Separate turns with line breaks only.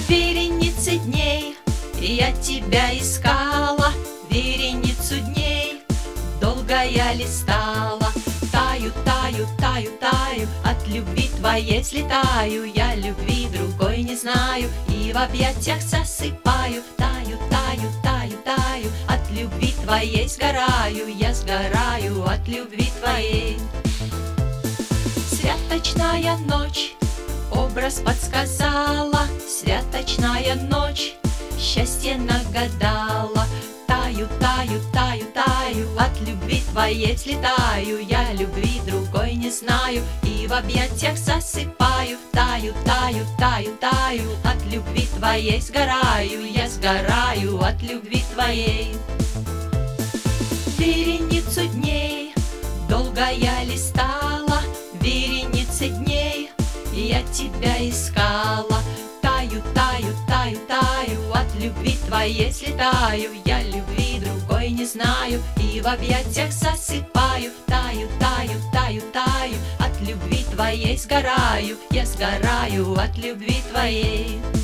Вереницы дней я тебя искала, вереницу дней долго я листала. Таю, таю, таю, таю, от любви твоей слетаю. Я любви другой не знаю и в объятиях засыпаю. Таю, таю, таю, таю, от любви твоей сгораю. Я сгораю от любви твоей. Святочная ночь образ подсказала, святочная ночь счастье нагадала. Таю, таю, таю, таю, от любви твоей слетаю. Я любви другой не знаю и в объятиях засыпаю. Таю, таю, таю, таю, от любви твоей сгораю. Я сгораю от любви твоей. Вереницу дней долго я листала, вереницы дней я тебя искала. Таю, таю, таю, таю, от любви твоей слетаю. Я любви другой не знаю и в объятиях засыпаю. Таю, таю, таю, таю, от любви твоей сгораю. Я сгораю от любви твоей.